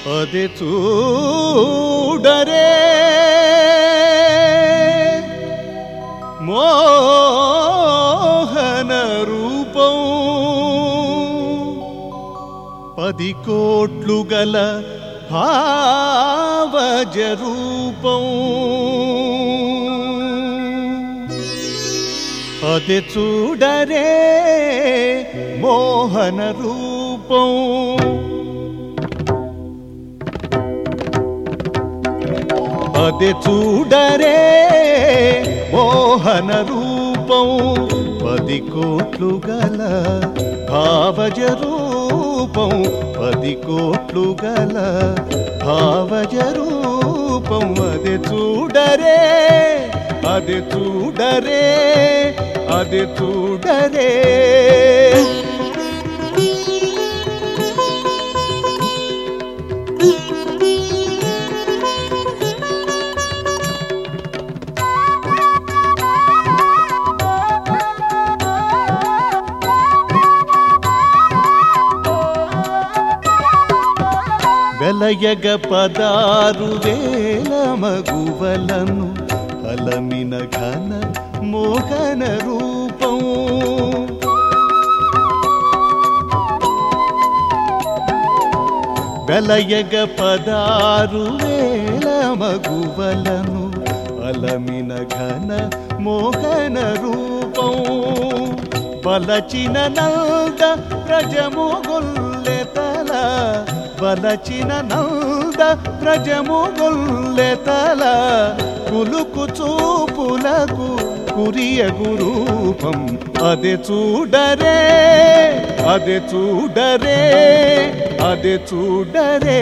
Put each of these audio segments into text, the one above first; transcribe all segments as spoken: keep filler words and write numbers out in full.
అదే చూడరే మోహన రూపం పది కోట్లు గల భావజ రూపం అదే చూడరే మోహన రూపం అదే చూడరే మోహన రూపం పది కోట్లు గల భావజ రూపం పది కోట్లు గల భావజ రూపం అదే చూడరే అదే చూడరే అదే చూడరే వెలయగ పదారు వేల మగువలను అలమిన ఘన మోహన రూపం వెలయగ పదారు వేల మగువలను అలమిన ఘన మోహన రూపం బలచిన నంద ప్రజముగొల్లెతల బలచిన నంద ప్రజముగొల్లెతల కులుకు చూపులకు కురియగు రూపం అదే చూడరే అదే చూడరే అదే చూడరే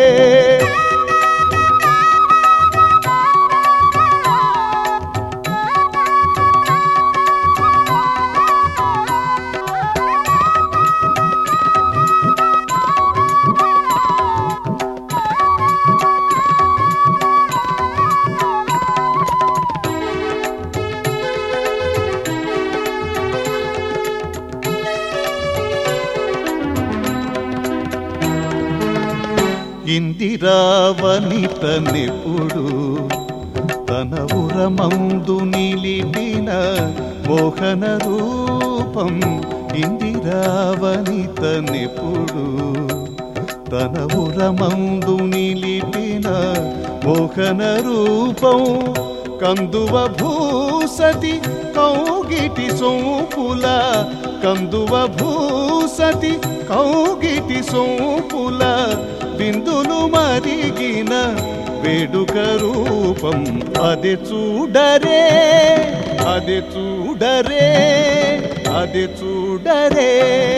ఇందిరావనిత నిపుడు తన ఉరమందు నిలిపిన మోహన రూపం ఇందిరావనిత నిపుడు తన ఉరమందు నిలిపిన మోహన రూపం కందువ భూసతి కౌగిటి సోపుల కందువ భూసతి కౌగిటి సోపుల బిందులు మరిగిన వేడుక రూపం అదే చూడరే అదే చూడరే అదే చూడరే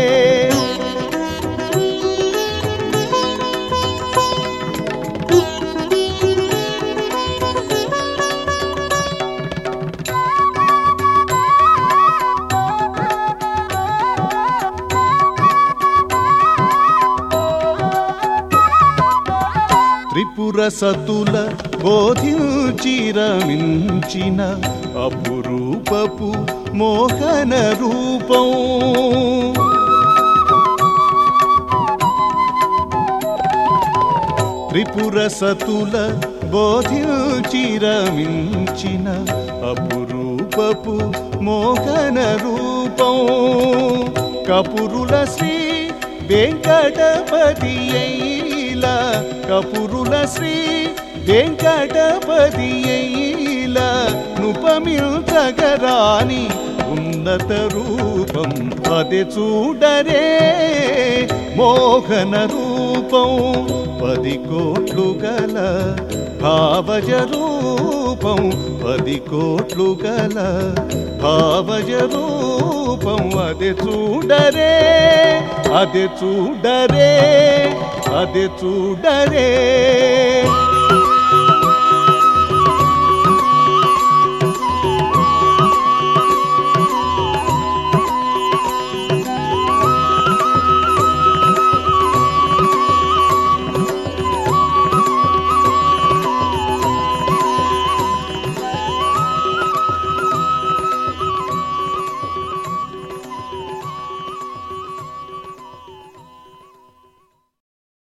త్రిపుర సతుల బోధించిరమించిన అపురూపపు మోహన రూపం త్రిపుర సతుల బోధించిరమించిన అపురూపపు మోహన రూపం కపురుల శ్రీ వెంకటపతి కపురుల శ్రీ వెంకటపతి నుపమిల్చగరాని ఉన్నత రూపం అదే చూడరే మోహన రూపం పది కోట్లు గల భావజ రూపం పది కోట్లు గల భావజ రూపం అదే చూడరే అదే చూడరే అదే చూడరే